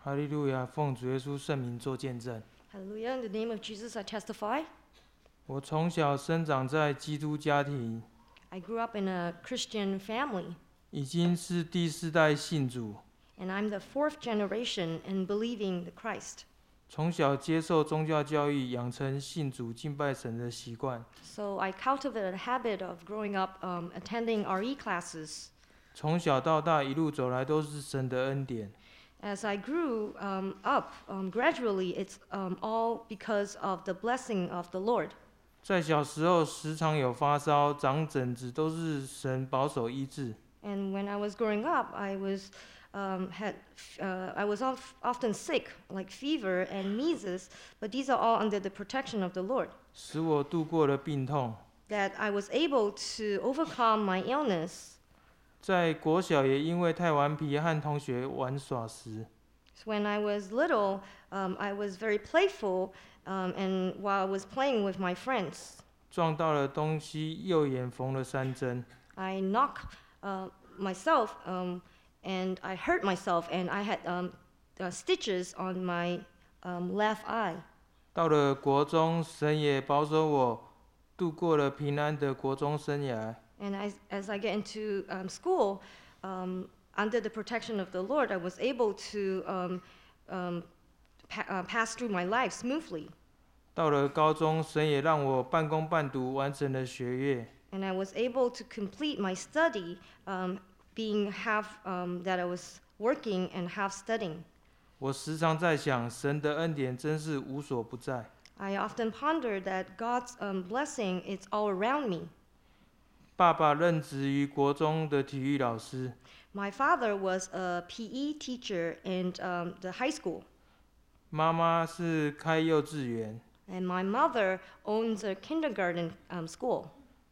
哈利路亚！奉主耶稣圣名做见证。 Hallelujah. In the name of Jesus, I testify. 我从小生长在基督家庭， I grew up in a Christian family, 已经是第4代信主。 and I'm the 4th generation in believing the Christ. 从小接受宗教教育，养成信主敬拜神的习惯。 So I cultivated a habit of growing up attending RE classes. 从小到大一路走来都是神的恩典。 As I grew up, gradually, it's all because of the blessing of the Lord. 在小时候时常有发烧、长疹子，都是神保守医治。 And when I was growing up, I was often sick, like fever and measles, but these are all under the protection of the Lord. 使我度过了病痛。 That I was able to overcome my illness. 在国小也因为太顽皮和同学玩耍时， So when I was little, I was very playful, and while I was playing with my friends, 撞到了东西，右眼缝了3针。 I knocked myself, and I hurt myself, and I had stitches on my left eye. 到了国中，神也保守我度过了平安的国中生涯。 And as I get into school, under the protection of the Lord, I was able to pass through my life smoothly. 到了高中，神也让我半工半读完成了学业。 And I was able to complete my study, being half that I was working and half studying. 我时常在想，神的恩典真是无所不在。 I often ponder that God's blessing is all around me. 爸爸任职于国中的体育老师， My father was a PE teacher in the high school, 妈妈是开幼稚园。 and my mother owns a kindergarten school.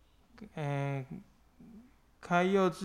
开幼稚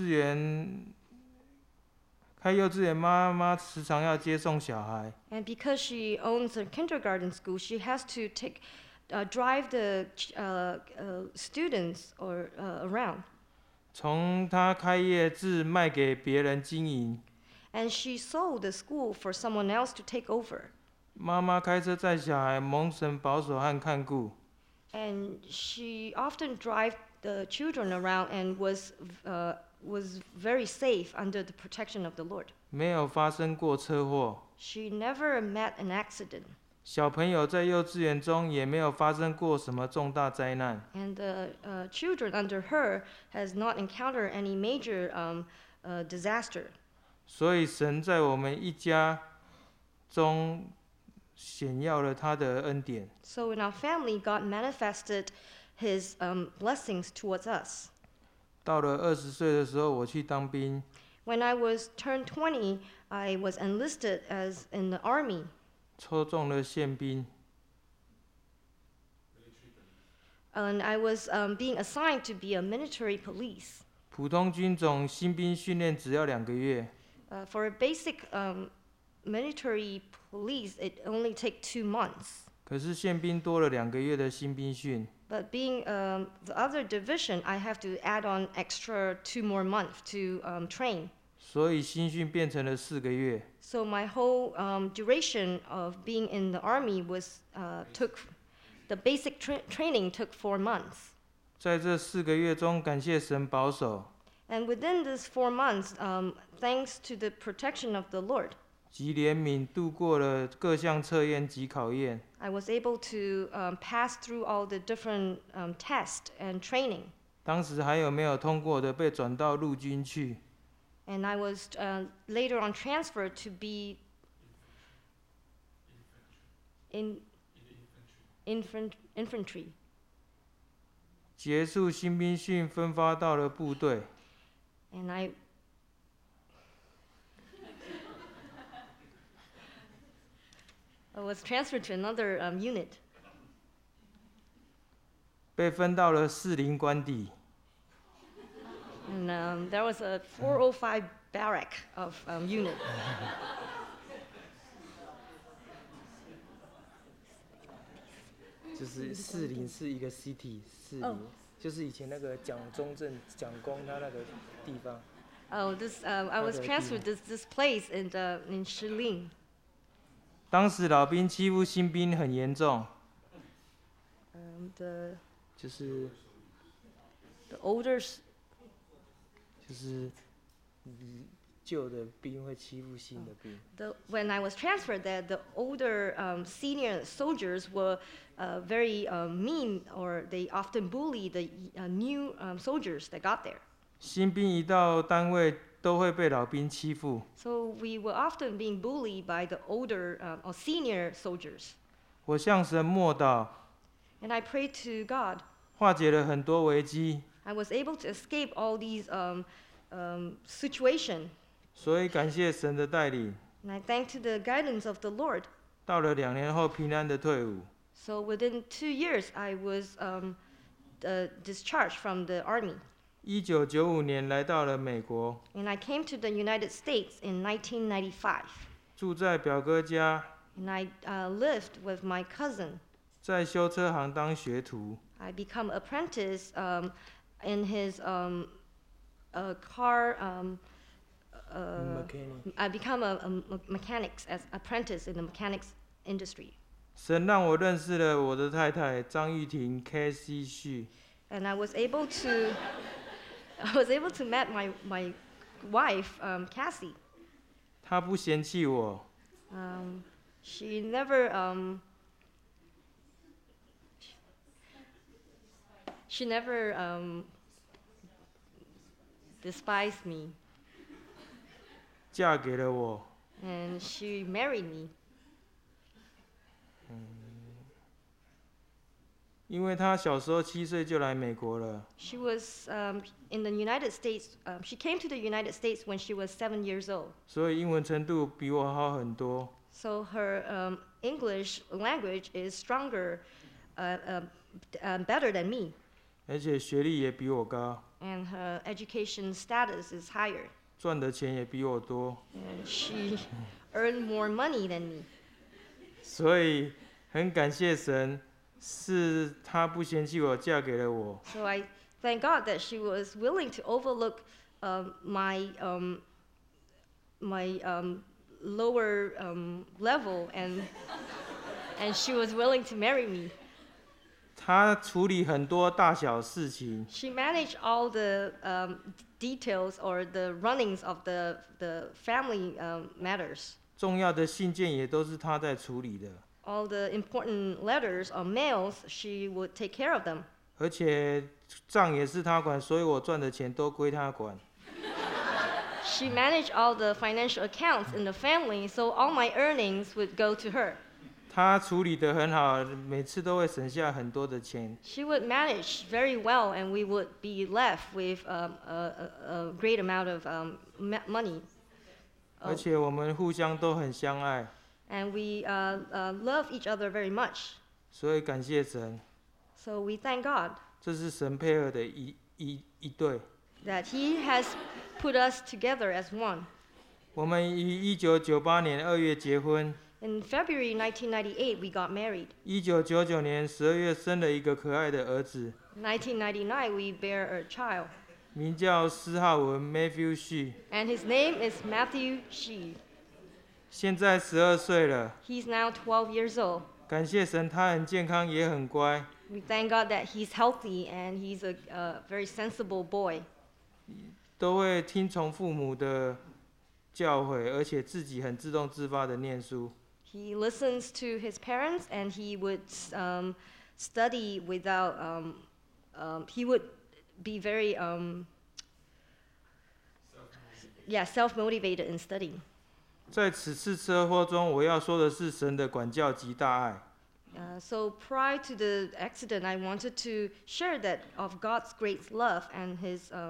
园，妈妈时常要接送小孩。 And because she owns a kindergarten school, she has to drive the students around. 从她开业至卖给别人经营， And she sold the school for someone else to take over. 妈妈开车载小孩，蒙神保守和看顾。 And she often drive the children around and was very safe under the protection of the Lord. 没有发生过车祸。 She never met an accident. 小朋友在幼稚园中也没有发生过什么重大灾难。 And the children under her has not encountered any major disaster. 所以神在我们一家中显耀了他的恩典。 So in our family, God manifested His blessings towards us. 到了20岁的时候，我去当兵， When I was turned 20, I was enlisted as in the army. 抽中了宪兵。 And I was being assigned to be a military police. 普通军种新兵训练只要2个月， For a basic military police, it only takes 2 months. 可是宪兵多了2个月的新兵训。 But being the other division, I have to add on extra 2 more months to train. 所以新训变成了4个月。 So my whole duration of being in the army the basic training took 4 months. 在这4个月中，感谢神保守， And within these 4 months, thanks to the protection of the Lord, 及怜悯度过了各项测验及考验。 I was able to pass through all the different tests and training. 当时还有没有通过的，被转到陆军去。 And I was later on transferred to be in infantry. 结束新兵训，分发到了部队。 And I was transferred to another unit. 被分到了40官邸。 And there was a 405 barrack of unit. 就是40是一个 city，40、就是以前那个蒋中正蒋公他那个地方。 I was transferred to this place in Shilin. 当时老兵欺负新兵很严重， The 就是 older 旧的兵会欺负新的兵。 when I was transferred there, the older senior soldiers were very mean, or they often bully the new soldiers that got there. 新兵一到单位都会被老兵欺负， So we were often being bullied by the older or senior soldiers. 我向神默祷， And I prayed to God. 化解了很多危机， I was able to escape all these situations. 所以感谢神的带领。 And I thank to the guidance of the Lord. 到了2年后平安的退伍， So within 2 years, I was discharged from the army. 1995年来到了美国， And I came to the United States in 1995. 住在表哥家， And I lived with my cousin. 在修车行当学徒。 I become apprentice in his car. I become a mechanics as apprentice in the mechanics industry. 神让我认识了我的太太张玉婷 K.C. 旭， And I was able to meet my wife Cassie. 她不嫌弃我， She never despised me, 嫁给了我。 and she married me. 因为她小时候7岁就来美国了， She was in the United States. She came to the United States when she was 7 years old. 所以英文程度比我好很多。 So her English language is stronger, better than me, 而且学历也比我高， and her education status is higher. 赚的钱也比我多， And she earned more money than me. 所以很感谢神，是她不嫌弃我，嫁给了我。 So I thank God that she was willing to overlook my lower level, and she was willing to marry me. 她处理很多大小事情， She managed all the details or the runnings of the family matters. 重要的信件也都是她在处理的， All the important letters or mails, she would take care of them. 而且账也是她管，所以我赚的钱都归她管。 She managed all the financial accounts in the family, so all my earnings would go to her. 她处理得很好，每次都会省下很多的钱。 She would manage very well, and we would be left with a great amount of money. 而且我们互相都很相爱， And we love each other very much. 所以感谢神， So we thank God 这是神配合的一对。 that He has put us together as one. 我们于1998年2月结婚， In February 1998, we got married. 1999年12月生了一个可爱的儿子， 1999, we bear a child, 名叫施浩文 Matthew 旭， and his name is Matthew Shi. 现在12岁了。 He's now 12 years old. 感谢神，他很健康，也很乖， We thank God that he's healthy and he's a very sensible boy. 都会听从父母的教诲，而且自己很自动自发的念书。 He listens to his parents and he would study without, he would be very self-motivated in studying. 在此次车祸中，我要说的是神的管教及大爱。 So prior to the accident, I wanted to share that of God's great love and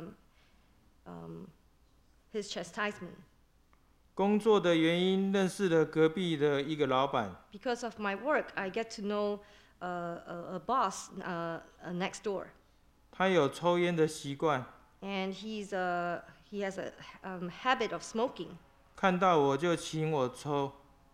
his chastisement. 工作的原因，认识了隔壁的一个老板， Because of my work, I get to know a boss next door, 他有抽烟的习惯， and he has a habit of smoking. 看到我就请我抽，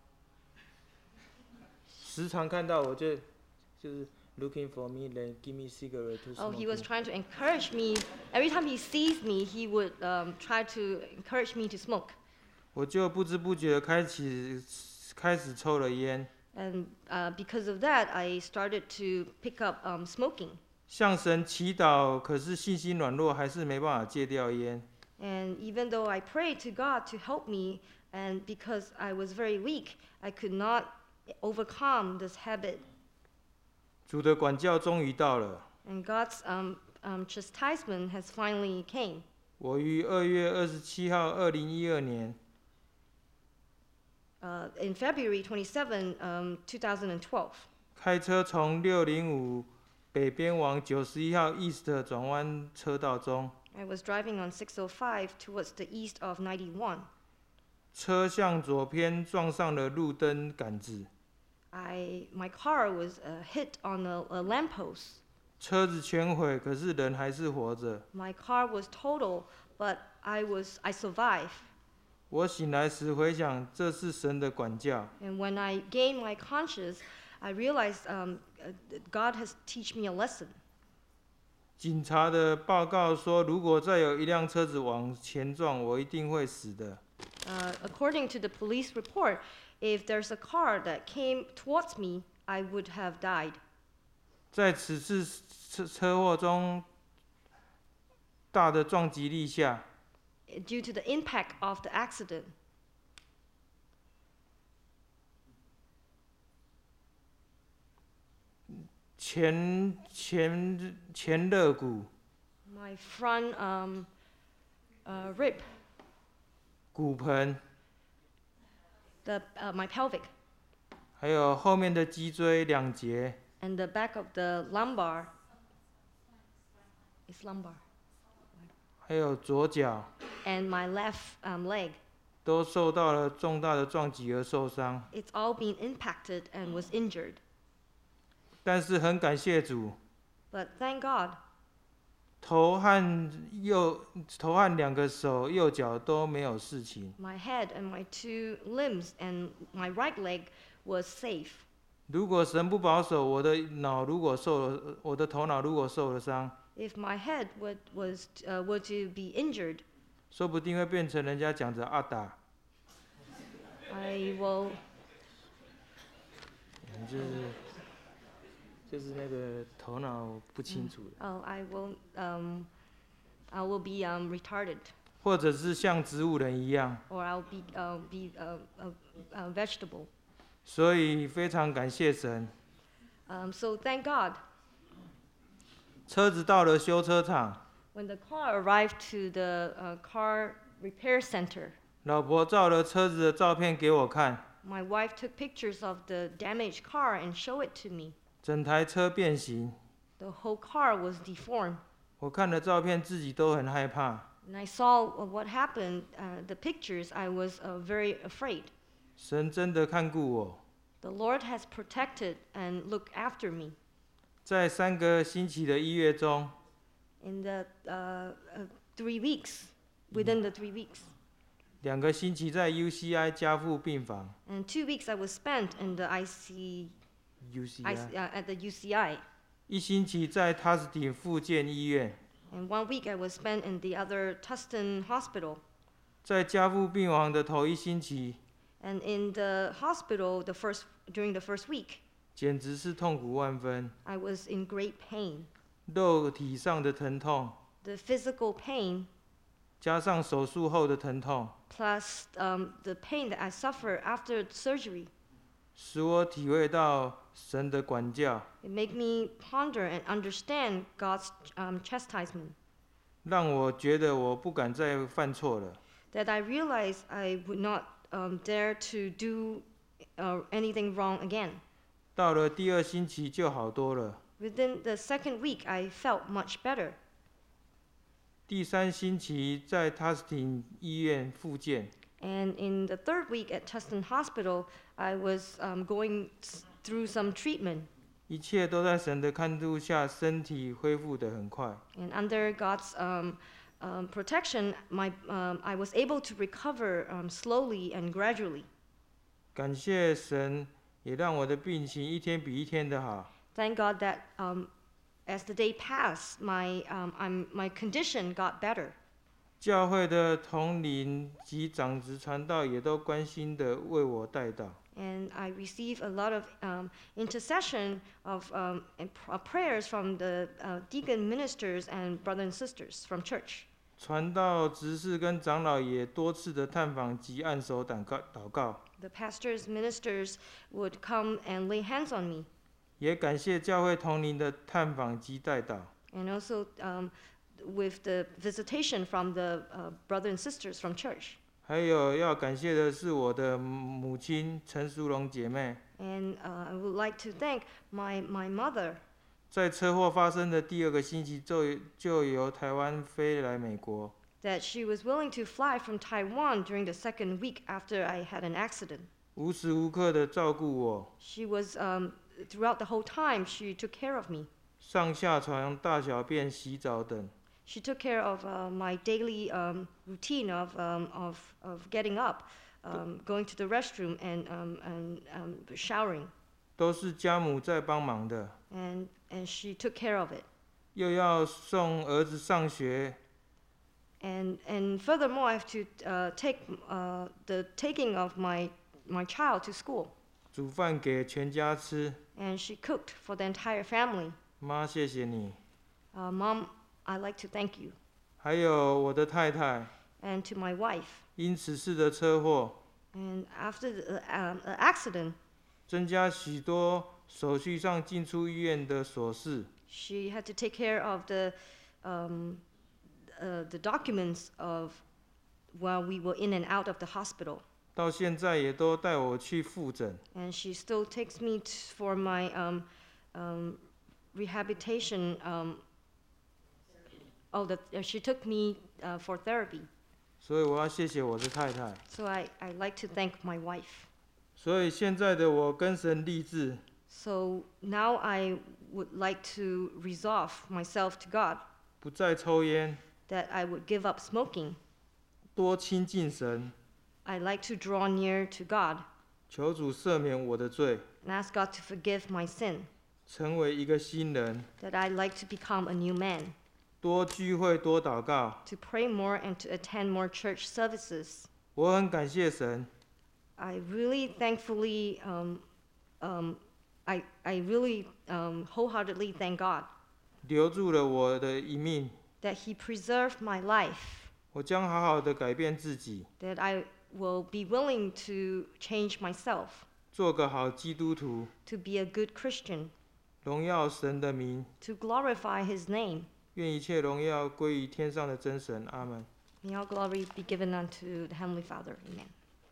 时常看到我就是 looking for me, then give me cigarette to Oh, smoke. he was trying to encourage me. Every time he sees me, he would try to encourage me to smoke. 我就不知不觉地开始抽了烟， And because of that, I started to pick up smoking. 向神祈祷，可是信心软弱，还是没办法戒掉烟。 And even though I prayed to God to help me, and because I was very weak, I could not overcome this habit. 主的管教终于到了。 And God's chastisement has finally came. 我于2月27号，2012年 In February 27, 2012, 开车从605北边往91号 East 转弯车道中， I was driving on 605 towards the east of 91. 车向左偏撞上了路灯杆子， My car was hit on a lamppost. 车子全毁，可是人还是活着。 My car was total, but I survived. 我醒来时回想，这是神的管教。 And when I gained my conscience, I realized that God has teach me a lesson. 警察的报告说，如果再有一辆车子往前撞，我一定会死的。 According to the police report, if there's a car that came towards me, I would have died. 在此次车祸中，大的撞击力下， Due to the impact of the accident, 前肋骨、 my front rib, 骨盆， my pelvic, 还有后面的脊椎2节， and the back of the lumbar. It's lumbar. 还有左脚， And my left leg. 都受到了重大的撞击而受伤。 It's all been impacted and was injured. 但是很感谢主， But thank God, 头和2个手、右脚都没有事情。 my head and my 2 limbs and my right leg was safe. 如果神不保守，我的头脑如果受了伤， If my head were to be injured, 说不定会变成人家讲的阿达， I will 就是那个头脑不清楚的， I will be retarded, 或者是像植物人一样。 or I'll be a vegetable. 所以非常感谢神。 So thank God. 车子到了修车厂， When the car arrived to the car repair center, 老婆照了车子的照片给我看， my wife took pictures of the damaged car and showed it to me. 整台车变形。 The whole car was deformed. 我看了照片，自己都很害怕。 And I saw what happened, the pictures, I was very afraid. 神真的看顾我， The Lord has protected and looked after me. 在3个星期的医院中， In the 3 weeks, within the 3 weeks. 2个星期在 UCI 加护病房 And 2 weeks I was spent in the at the UCI. 1星期在 Tustin 复健医院。 And 1 week I was spent in the other Tustin hospital. 在加护病房的头1星期， And in the hospital, during the first week, 简直是痛苦万分， I was in great pain. 肉体上的疼痛， The physical pain, 加上手术后的疼痛， plus the pain that I suffered after surgery, 使我体会到神的管教， it made me ponder and understand God's chastisement. 让我觉得我不敢再犯错了。 That I realized I would not dare to do anything wrong again. 到了第2星期就好多了， Within the second week, I felt much better. 第3星期在 Tustin 医院复健， And in the third week at Tustin Hospital, I was going through some treatment. 一切都在神的看顾下，身体恢复得很快。 And under God's protection, I was able to recover slowly and gradually. 感谢神，也让我的病情一天比一天的好。 Thank God that as the day passed, my condition got better. 教会的统领及长子传道也都关心的为我代祷。 And I receive a lot of intercession of prayers from the deacon ministers and brothers and sisters from church. 传道执事跟长老也多次的探访及按手祷告。 The pastors, ministers would come and lay hands on me. 也感谢教会同龄的探访及代祷。 And also with the visitation from the brothers and sisters from church. 还有要感谢的是我的母亲陈淑荣姐妹。 And I would like to thank my mother. 在车祸发生的第2个星期就由台湾飞来美国。 That she was willing to fly from Taiwan during the 2nd week after I had an accident. 无时无刻的照顾我。 She was throughout the whole time she took care of me. 上下床、大小便、洗澡等。 She took care of my daily routine of getting up, going to the restroom, and showering. 都是家母在帮忙的。 And she took care of it. 又要送儿子上学。 And furthermore, I have to take the taking of my child to school. 煮饭给全家吃。 And she cooked for the entire family. 妈，谢谢你。 Mom, I'd like to thank you. 还有我的太太。 And to my wife. 因此次的车祸。 And after the accident. 增加许多手续上进出医院的琐事。 She had to take care of the documents of while we were in and out of the hospital. 到现在也都带我去复诊。 And she still takes me for my rehabilitation. She took me for therapy. 所以我要谢谢我的太太。 So I like to thank my wife. 所以现在的我跟神立志。 So now I would like to resolve myself to God. 不再抽烟。 That I would give up smoking. 多亲近神。 I like to draw near to God. 求主赦免我的罪。 And ask God to forgive my sin. 成为一个新人。 That I like to become a new man. 多聚会，多祷告。 To pray more and to attend more church services. 我很感谢神。 I really thankfully, I really wholeheartedly thank God. 留住了我的一命。 That He preserved my life. 我将好好的改变自己。 That I will be willing to change myself. 做个好基督徒。 To be a good Christian. 荣耀神的名。 To glorify His name. 愿一切荣耀归于天上的真神。阿们。 May all glory be given unto the Heavenly Father. Amen.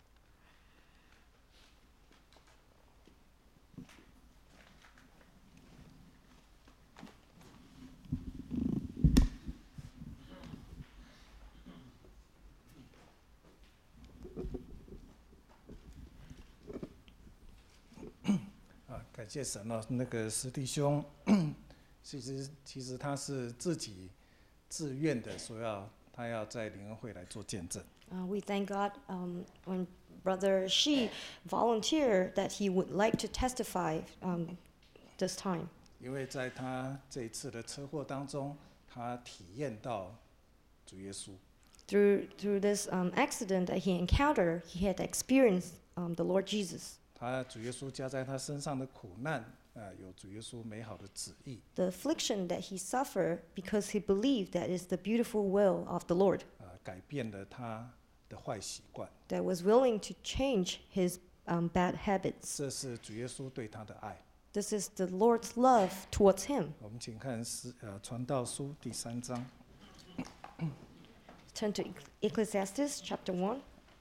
感谢神哦，那个石弟兄，其实他是自己自愿的，他要在灵恩会来做见证。 We thank God when Brother Shi volunteered that he would like to testify this time. 因为在他这一次的车祸当中，他体验到主耶稣。 Through this accident that he encountered, he had experienced the Lord Jesus. 他主耶稣加在他身上的苦难，有主耶稣美好的旨意。 The affliction that he suffered because he believed that is the beautiful will of the Lord. 改变了他的坏习惯。 That was willing to change his bad habits. 这是主耶稣对他的爱。 This is the Lord's love towards him. 我们请看传道书第3章。 Turn to Ecclesiastes chapter 1.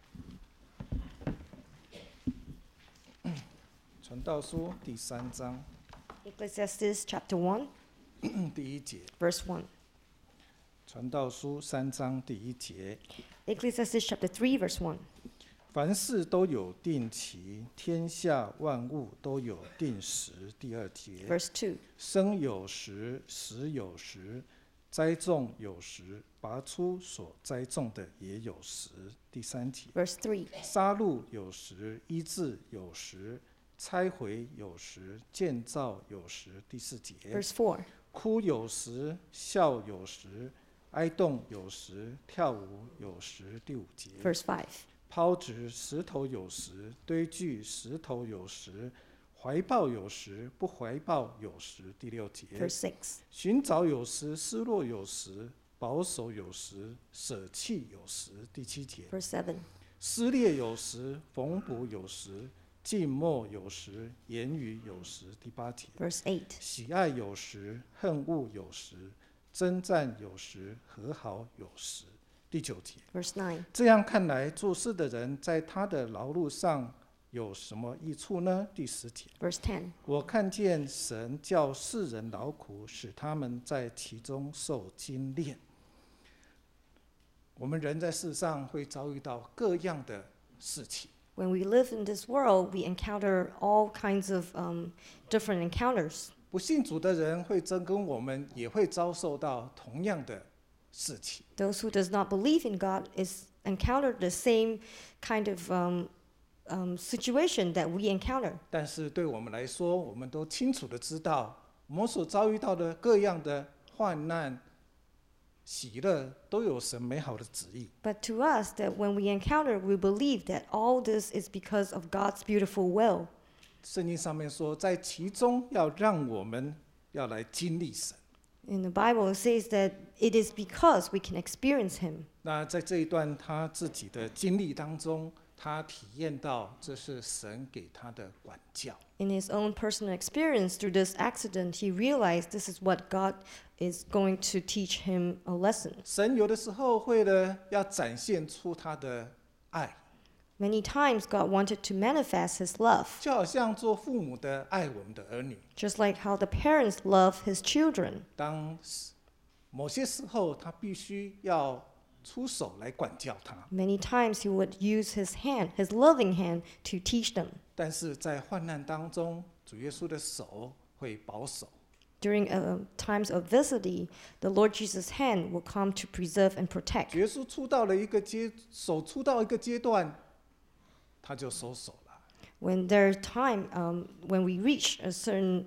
传道书第3章。 Ecclesiastes chapter 1. 第1节。 Verse 1. 传道书3章第1节。 Ecclesiastes chapter 3 verse 1. 凡事都有定期，天下万物都有定时。第2节。 Verse 2. 生有时，死有时，栽种有时，拔出所栽种的也有时。第3节。 Verse 3. 杀戮有时，医治有时，拆毁有时，建造有时。第4节。 Verse 4. 哭有时，笑有时，哀恸有时，跳舞有时。第5节。 Verse 5. 抛掷石头有时，堆聚石头有时，怀抱有时，不怀抱有时。第6节， Verse 6. 寻找有时，失落有时，保守有时，舍弃有时。第7节， Verse 7. 撕裂有时，缝补有时，静默有时，言语有时。第8节， Verse 8. 喜爱有时，恨恶有时，征战有时，和好有时。第9节， Verse 9. 这样看来，做事的人在他的劳碌上有什么益处呢？第10节， Verse 10. 我看见神叫世人劳苦，使他们在其中受精炼。我们人在世上会遭遇到各样的事情， When we live in this world, we encounter all kinds of different encounters. 不信主的人会跟我们也会遭受到同样的事情。 Those who does not believe in God is encounter the same kind of situation that we encounter. 但是对我们来说，我们都清楚的知道，我们所遭遇到的各样的患难、喜乐，都有神美好的旨意。 But to us, that when we encounter, we believe that all this is because of God's beautiful will. 圣经上面说，在其中要让我们要来经历神。 In the Bible, it says that it is because we can experience Him. 那在这一段他自己的经历当中，他体验到这是神给他的管教。 In his own personal experience through this accident, he realized this is what God is going to teach him a lesson. 神有的时候为了要展现出他的爱， Many times, God wanted to manifest His love, 就好像做父母的爱我们的儿女。 just like how the parents love His children. 当某些时候，他必须要出手来管教他， Many times, He would use His hand, His loving hand, to teach them. 但是在患难当中，主耶稣的手会保守。 During times of adversity, the Lord Jesus' hand will come to preserve and protect. 主耶稣出到一个阶段，他就收手了。 When there's time, when we reach a certain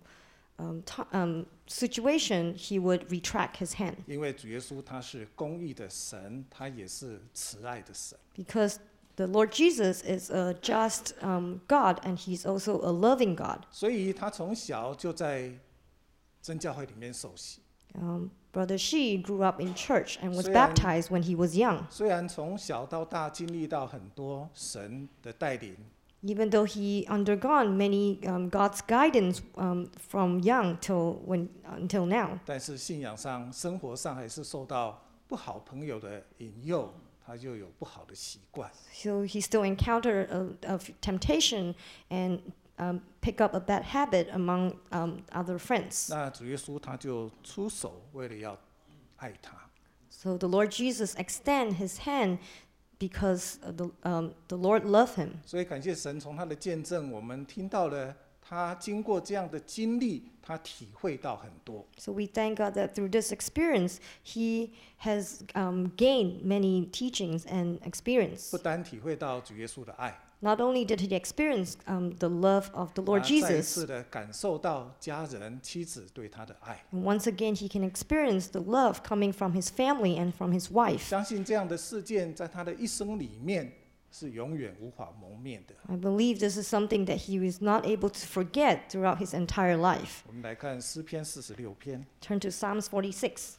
situation, He would retract His hand. 因为主耶稣他是公义的神，他也是慈爱的神。 Because the Lord Jesus is a just God, and He's also a loving God. 所以他从小就在真教会里面受洗。 Brother Shi grew up in church and was 虽然- baptized when he was young. 虽然从小到大经历到很多神的带领， Even though he undergone many God's guidance from young until now, 但是信仰上、生活上还是受到不好朋友的引诱，他就有不好的习惯。 so he still encountered of temptation and pick up a bad habit among other friends. 那主耶稣他就出手，为了要爱他。 So the Lord Jesus extend His hand because the Lord loved him. 所以感谢神，从他的见证，我们听到了他经过这样的经历，他体会到很多。 So we thank God that through this experience, he has gained many teachings and experience. 不单体会到主耶稣的爱， Not only did he experience the love of the Lord 再一 Jesus, 次的感受到家人、妻子对他的爱。 and once again he can experience the love coming from his family and from his wife. 相信这样的事件在他的一生里面是永远无法磨灭的。 I believe this is something that he was not able to forget throughout his entire life. 我们来看诗篇46篇， Turn to Psalms 46.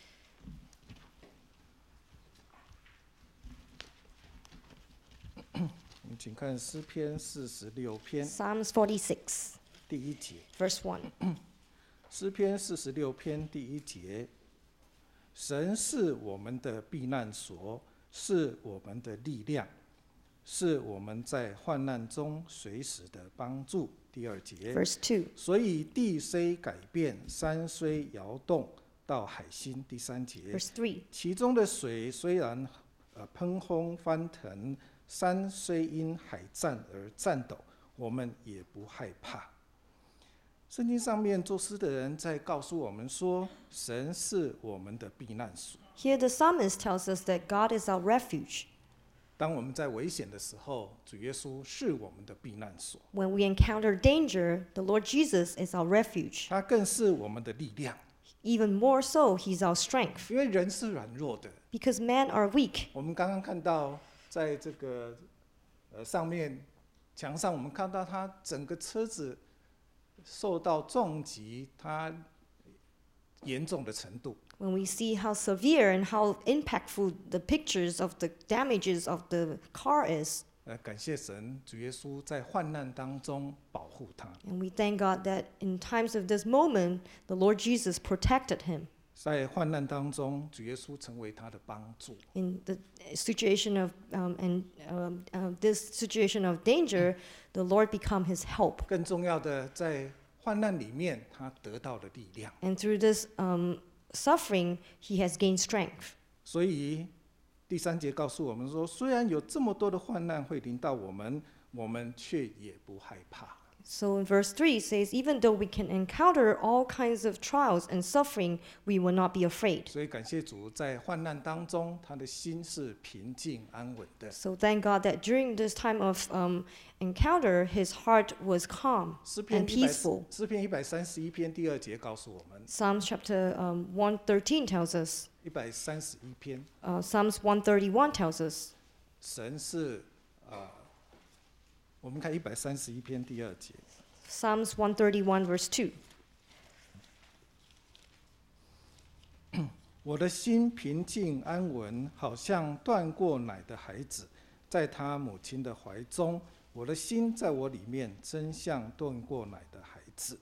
我们请看诗篇46篇 Psalms 46, 第1节。 verse 1. 诗篇46篇第1节，神是我们的避难所，是我们的力量，是我们在患难中随时的帮助。第2节， Verse 2. 所以地虽改变，山虽摇动，到海心。第3节， Verse 3. 其中的水虽然喷轰翻腾，山虽因海战而颤抖，我们也不害怕。圣经上面作诗的人在告诉我们说，神是我们的避难所。 Here the psalmist tells us that God is our refuge. 当我们在危险的时候，主耶稣是我们的避难所， When we encounter danger, the Lord Jesus is our refuge. 他更是我们的力量。 Even more so, he's our strength. 因为人是软弱的， Because men are weak. 我们刚刚看到在这个上面墙上，我们看到他整个车子受到撞击，它严重的程度。 When we see how severe and how impactful the pictures of the damages of the car is, 感谢神，主耶稣在患难当中保护他。 and we thank God that in times of this moment, the Lord Jesus protected him. 在患难当中，主耶稣成为他的帮助。 In the situation of this situation of danger, the Lord become his help. 更重要的，在患难里面，他得到了力量。 And through this suffering, he has gained strength. 所以第3节告诉我们说，虽然有这么多的患难会临到我们，我们却也不害怕。 So in verse 3 it says, even though we can encounter all kinds of trials and suffering, we will not be afraid. 所以感谢主，在患难当中，他的心是平静安稳的。 So thank God that during this time of encounter, his heart was calm 诗篇 and peaceful. 131篇第2节告诉我们， Psalms chapter 113 tells us, 131篇， Psalms 131 tells us, 神是我们看131篇第2节， Psalms 131 verse 2. 我的心平静安稳，好像断过奶的孩子，在他母亲的怀中。我的心在我里面，真像断过奶的孩子。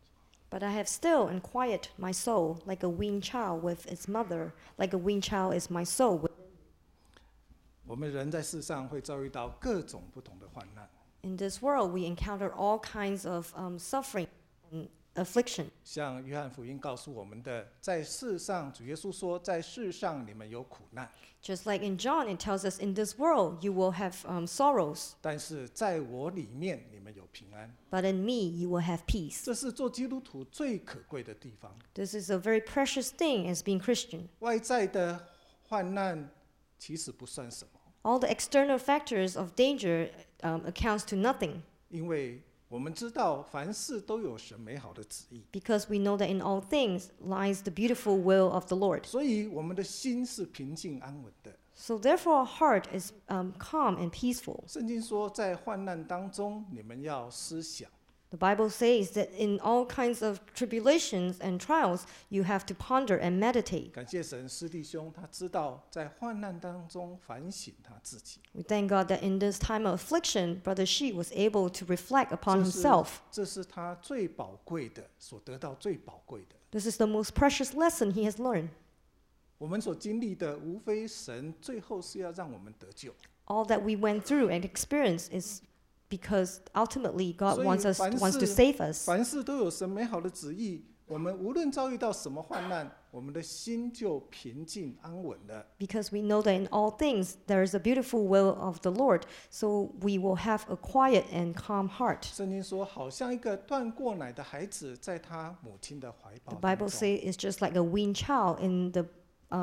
But I have still and quiet my soul like a weaned child with its mother, like a weaned child is my soul. 我们人在世上会遭遇到各种不同的患难， In this world, we encounter all kinds of suffering and affliction. 像约翰福音告诉我们的，在世上，主耶稣说，在世上你们有苦难， Just like in John, it tells us, in this world you will have sorrows, 但是在我里面你们有平安。 but in me you will have peace. 这是做基督徒最可贵的地方。 This is a very precious thing as being Christian. 外在的患难其实不算什么， All the external factors of danger accounts to nothing, 因为我们知道凡事都有神美好的旨意， because we know that in all things lies the beautiful will of the Lord. 所以我们的心是平静安稳的。 So therefore our heart is calm and peaceful. 圣经说，在患难当中，你们要思想。 The Bible says that in all kinds of tribulations and trials, you have to ponder and meditate. 感谢神，师弟兄他知道在患难当中反省他自己， We thank God that in this time of affliction, Brother Shi was able to reflect upon 这是 himself. 这是他最宝贵的，所得到最宝贵的。 This is the most precious lesson he has learned. 我们所经历的，无非神最后是要让我们得救。 All that we went through and experienced is because ultimately God 所以 wants to 凡 save us. 凡事都有神美好的旨意。我们无论遭遇到什么患难，我们的心就平静安稳了。 Because we know that in all things there is a beautiful will of the Lord, so we will have a quiet and calm heart. 圣经说，好像一个断过奶的孩子，在他母亲的怀抱 The 当 Bible 中。 says it's just like a weaned child in the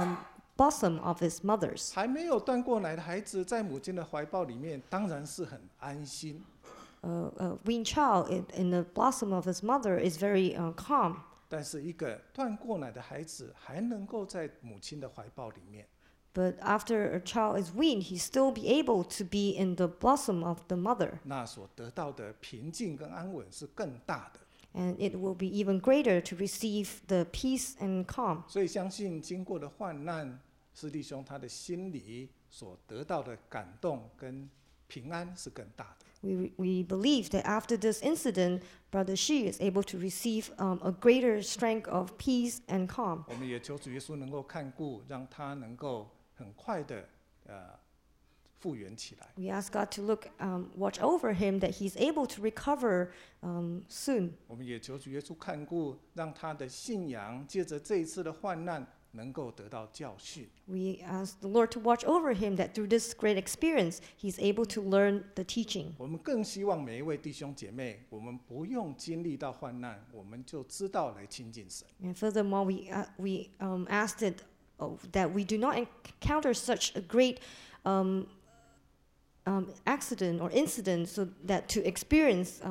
bosom of his mother's. 还没有断过奶的孩子，在母亲的怀抱里面，当然是很安心。 A weaned child in the bosom of his mother is very calm. 但是一个断过奶的孩子，还能够在母亲的怀抱里面， But after a child is weaned, he still be able to be in the bosom of the mother. 那所得到的平静跟安稳是更大的。 And it will be even greater to receive the peace and calm. 所以相信经过的患难，师弟兄他的心里所得到的感动跟平安是更大的。 We believe that after this incident, Brother Shi is able to receive a greater strength of peace and calm. 我们也求主耶稣能够看顾，让他能够很快的复原起来。 We ask God to watch over him, that he's able to recover soon. 我们也求主耶稣看顾，让他的信仰借着这一次的患难能够得到教训。 We ask the Lord to watch over him, that through this great experience, he's able to learn the teaching. 我们更希望每一位弟兄姐妹，我们不用经历到患难，我们就知道来亲近神。 And furthermore, we ask that we do not encounter such a great accident or incident, so that to experience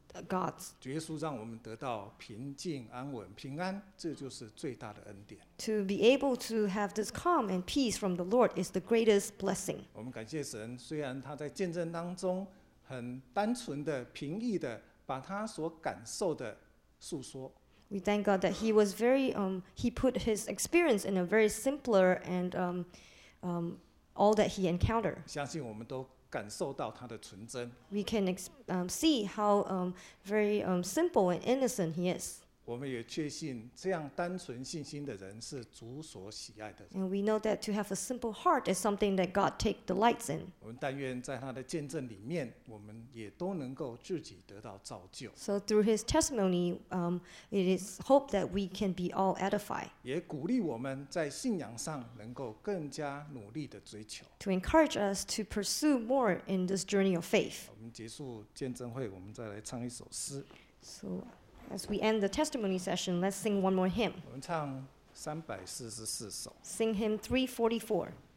gods, 主耶稣让我们得到平静、安稳、平安，这就是最大的恩典。 to be able to have this calm and peace from the Lord is the greatest blessing. 我们感谢神，虽然他在见证当中很单纯的、平易的把他所感受的诉说， We thank God that he was very, he put his experience in a very simpler and all that he encountered. 相信我们都感受到他的纯真。 We can see how very simple and innocent he is. 我们也确信，这样单纯信心的人是主所喜爱的人。 And we know that to have a simple heart is something that God takes delights in. 我们但愿在他的见证里面，我们也都能够自己得到造就， So through his testimony, it is hope that we can be all edified, 也鼓励我们在信仰上能够更加努力的追求。 to encourage us to pursue more in this journey of faith. 我们结束见证会，我们再来唱一首诗。 So as we end the testimony session, let's sing one more hymn. 我们唱344首。 Sing hymn 344.